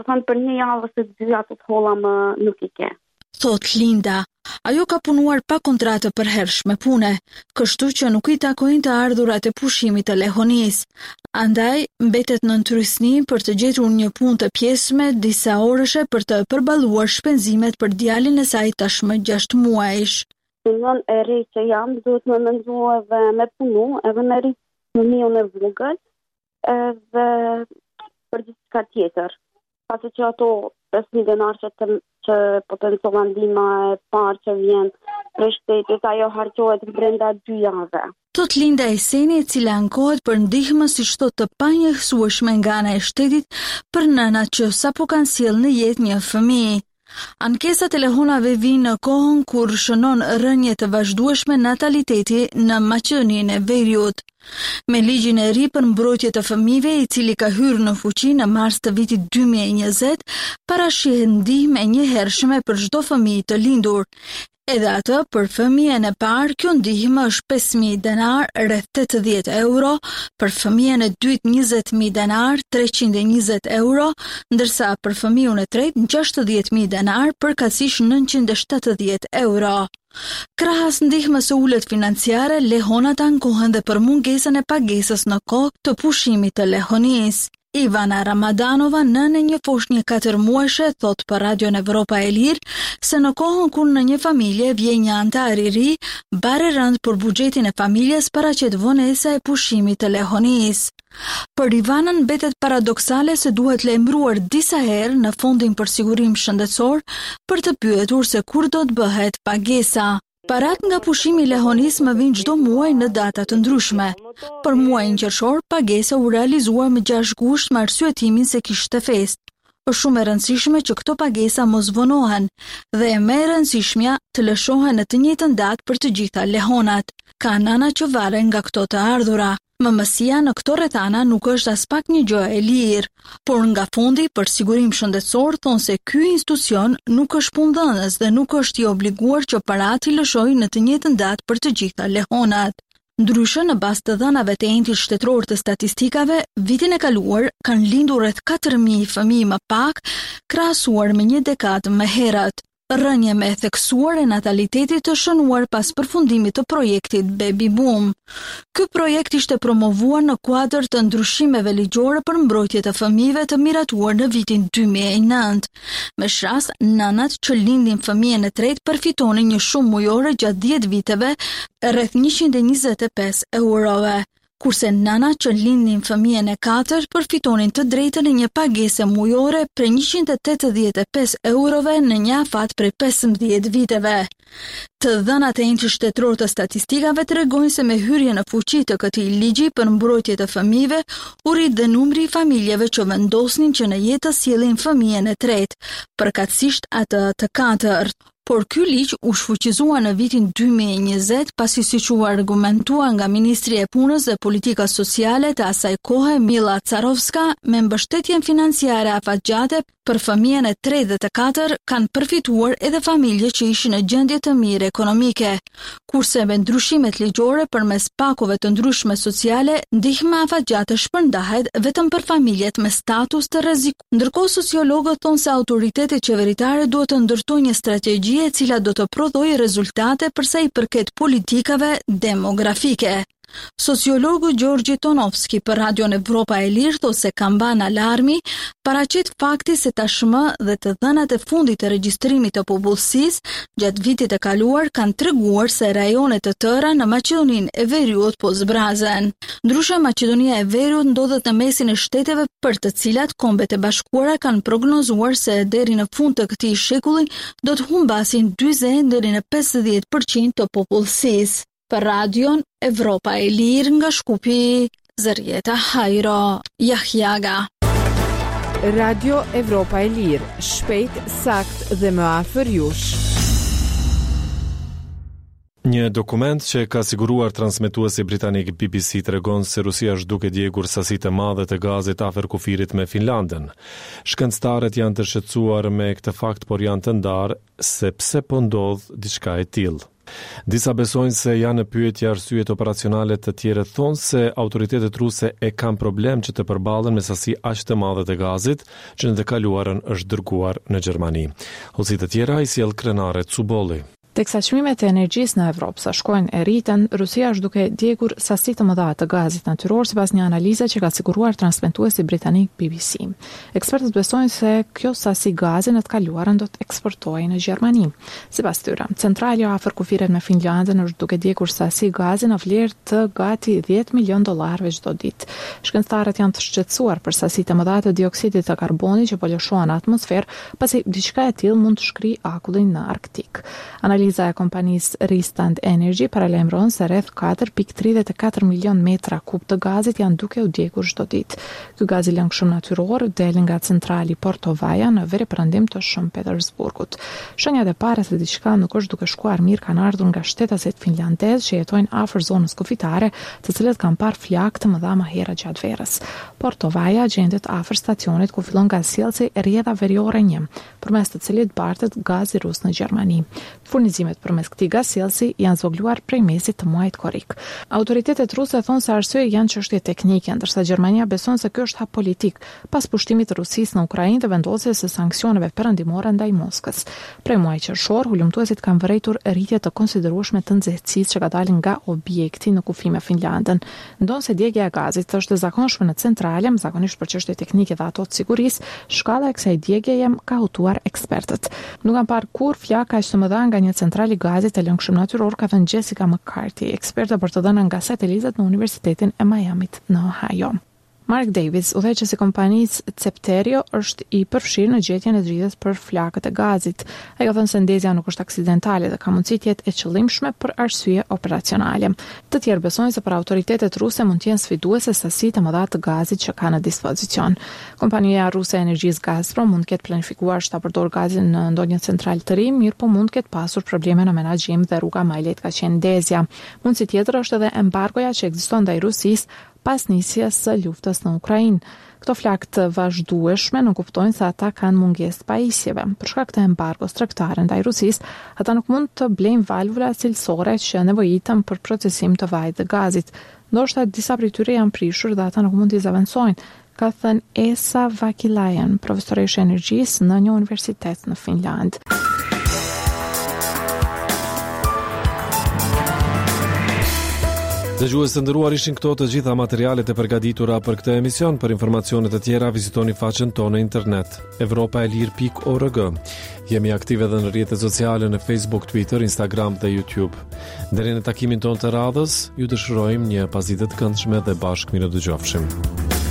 Thonë për një javë ose 2 ato të holla më nuk i ke. Thot Linda, ajo ka punuar pa kontratë për hershme pune, kështu që nuk i takojnë të ardhurat e pushimit të lehonis. Andaj, mbetet në ndrysni për të gjetur një punë të pjesme disa orëshe për të përballuar shpenzimet për djalin e saj tashmë 6 muajsh. Në e ri që jam, duhet me mendu edhe me punu, edhe me rritë në mion e vogël, edhe për diçka tjetër. Pasi që ato 5.000 denar që potencovan ndihma e parë që vjen prej shtetit, ajo harqohet brenda 2 javë. Thot Linda Eseni, e cila ankohet për ndihmë si shto të panjësueshme nga ana e shtetit për nënat që sapo kanë sjellë në jetë një fëmijë. Ankesat e lehonave vinë në kohën kur shënon rënje të vazhdueshme nataliteti në Maqedoninë e Veriut. Me ligjin e ri për mbrojtje të fëmijëve, i cili ka hyrë në fuqi në mars të vitit 2020, parashihet ndihmë e njëhershme për çdo fëmijë të lindur. Edhe atë për fëmijën e parë, kjo ndihmë është 5.000 denar, rreth 80 euro, për fëmijën e dytë 20.000 denar, 320 euro, ndërsa për fëmijën e tretë 60.000 denar, përkatësisht 970 euro. Krahas ndihmës së ulët financiare, lehonat ankohen dhe për mungesën e pagesës në kohë të pushimit të lehonisë. Ivana Ramadanova, nënë e një foshnje 4 muajshe, thot për Radion Evropa e Lirë se në kohën kur në një familje vjen një antar i ri, bare rënd për buxhetin e familjes paraqet vonesa e pushimit të lehonisë. Për Ivanën mbetet paradoksale se duhet lajmëruar disa herë në Fondin për Sigurim Shëndetësor për të pyetur se kur do të bëhet pagesa. Parat nga pushimi i lehonisë më vijnë çdo muaj në data të ndryshme. Për muajin qershor, pagesa u realizua me 6 gusht me arsyetimin se kishte festë. Është shumë e rëndësishme që këto pagesa mos vonohen dhe e më e rëndësishmja të lëshohen në të njëjtën datë për të gjitha lehonat. Ka nëna që varen nga këto të ardhura. Mëmësia në këto rrethana nuk është as pak një gjë e lirë, por nga Fondi për Sigurim Shëndetësor thonë se ky institucion nuk është punëdhënës dhe nuk është i obliguar që parat i lëshojë në të njëjtën datë për të gjitha lehonat. Ndryshe, në bazë të dhënave të Entit Shtetëror të Statistikave, vitin e kaluar kanë lindur rreth 4.000 fëmijë më pak, krahasuar me një dekadë më herët. Rënje me theksuar e natalitetit të shënuar pas përfundimit të projektit Baby Boom. Ky projekt ishte promovuar në kuadër të ndryshimeve ligjore për mbrojtje të fëmijëve të miratuar në vitin 2009. Me shras, nënat që lindin fëmijën e tretë përfitonin një shumë mujore gjatë 10 viteve, rreth 125 eurove. Kurse nënat që lindin fëmijën e 4 përfitonin të drejtën e një pagese mujore për 185 eurove në një afat për 15 viteve. Të dhënat e Entit Shtetëror të Statistikave tregojnë se me hyrje në fuqi të këtij ligji për mbrojtje të fëmijëve, u rrit dhe numri i familjeve që vendosnin që në jetë të sjellin fëmijën e tretë, përkatësisht atë të 4. Por ky ligj u shfuqizua në vitin 2020 pasi siç u argumentua nga Ministria e Punës dhe Politikës Sociale të asaj kohe Mila Carovska, me mbështetjen financiare afatgjate për fëmijën e 3 dhe të 4 kanë përfituar edhe familje që ishin në gjendje të mirë ekonomike, kurse me ndryshimet ligjore përmes pakove të ndryshme sociale, ndihma afatgjate shpërndahet vetëm për familjet me status të rreziku. Ndërkohë sociologët thonë se autoritetet qeveritare duhet të ndërtojnë një strategji e cila do të prodhojë rezultate përsa i përket politikave demografike. Sociologu Gjorgji Tonovski për Radion Evropa e Lirë thotë se kamban alarmi paraqet fakti se tashmë dhe të dhënat e fundit të regjistrimit të popullsisë gjatë vitit të kaluar kanë treguar se rajone të tëra në Maqedoninë e Veriut po zbrazen. Ndryshe, Maqedonia e Veriut ndodhet në mesin e shteteve për të cilat Kombet e Bashkuara kanë prognozuar se deri në fund të këtij shekulli do të humbasin 40 deri në 50% të popullsisë. Për Radion Evropa e Lirë nga Shkupi, Zërjeta Hajro, Jahjaga. Radio Evropa e Lirë, shpejt, sakt dhe më afër jush. Një dokument që ka siguruar transmetuesi britanik BBC tregon se Rusia është duke djegur sasi të madhe të gazit afër kufirit me Finlandën. Shkencëtarët janë të shqetësuar me këtë fakt, por janë të ndarë se pse po ndodh diçka e tillë. Disa besojnë se janë në pyetje arsyet operacionale, të tjerë thonë se autoritetet ruse e kanë problem që të përballen me sasi aq të madhe të gazit që në të kaluarën është dërguar në Gjermani. Hoxhit të tjera i sjell Krenare Cubolli. Teksa çmimet e energjisë në Evropë sa shkojnë e rriten, Rusia është duke djegur sasi të mëdha të gazit natyror sipas një analize që ka siguruar transmetuesi britanik BBC. Ekspertët besojnë se kjo sasi gazi në të kaluarën do të eksportojë në Gjermani. Sipas tyre, centrala afër kufiret me Finlandën është duke djegur sasi gazi në vlerë të gati $10 milion çdo ditë. Shkencëtarët janë të shqetësuar për sasitë të mëdha të dioksidit të karbonit që po lëshohen në atmosferë, pasi diçka e tillë mund të shkrijë akullin në Arktik. Analiza e kompanisë Rystad Energy paralajmëron se rreth 4.34 milion metra kub të gazit janë duke u djegur çdo ditë. Ky gaz i lëngshëm natyror del nga centrali Porto Vaja në veriperëndim të Shën Petersburgut. Shenjat e para se diçka nuk është duke shkuar mirë kanë ardhur nga shtetasit finlandezë që jetojnë afër zonës kufitare, të cilët kanë parë flakë të mëdha më herët gjatë verës. Porto Vaja gjendet afër stacionit ku fillon gazsjellsi rrjedha veriore 1, përmes të cilit bartet gazi rus në Gjermani. Furnizimet përmes këtij gazsjellsi janë zvogluar prej mesit të muajit korrik. Autoritetet ruse thonë se arsyeja janë çështje teknike, ndërsa Gjermania beson se ky është hap politik, pas pushtimit të Rusisë në Ukrainë dhe vendosjes së sanksioneve perëndimore ndaj Moskës. Prej muajit qershor, hulumtuesit kanë vërejtur rritje të konsiderueshme të nxehtësisë që ka dalë nga objekti në kufi me Finlandën. Ndonse djegja e gazit është e zakonshme në centrale, zakonisht për çështje teknike dhe ato të sigurisë, shkalla e kësaj djegjeje ka hutuar ekspertët. Nuk kanë parë kur flaka aq të mëdha nga një centrali gazit të lëngshëm natyror, ka thënë Jessica McCarthy, eksperte për të dhënën nga satelitët në Universitetin e Miamit në Ohio. Mark Davis, udhëheqësi i kompanisë Cepterio, është i përfshirë në gjetjen e zgjidhjes për flakët e gazit. Ai ka thënë se ndezja nuk është aksidentale dhe ka mundësi të jetë e qëllimshme për arsye operacionale. Të tjerë besojnë se për autoritetet ruse mund të jenë sfiduese sasitë të mëdha të gazit që ka në dispozicion. Kompania ruse e energjisë Gazprom mund të ketë planifikuar të përdorë gazin në ndonjë centralë të ri, mirë po mund të ketë pasur probleme në menaxhim dhe rruga më e lehtë ka qenë ndezja. Mundësi tjetër është edhe embargoja që ekziston ndaj Rusisë pas nisjes së luftës në Ukrainë. Këto flakë të vazhdueshme nuk kuptojnë se ata kanë mungesë pajisjeve. Për shkak të embargos tregtare ndaj Rusisë, ata nuk mund të blejnë valvula cilësore që nevojiten për procesim të vajit dhe gazit. Ndoshta disa prej tyre janë prishur dhe ata nuk mund t'i zëvendësojnë, ka thënë Esa Vakilayan, profesoreshe energjisë në një universitet në Finland. Dëgjues të nderuar, ishin këto të gjitha materialet e përgatitura për këtë emision. Për informacione të tjera vizitoni faqen tonë në internet europaelir.org. Jemi aktive edhe në rrjetet sociale në Facebook, Twitter, Instagram dhe YouTube. Deri në takimin tonë të radhës, ju dëshirojmë një pasditë të këndshme dhe bashkë mirë dëgjofshim.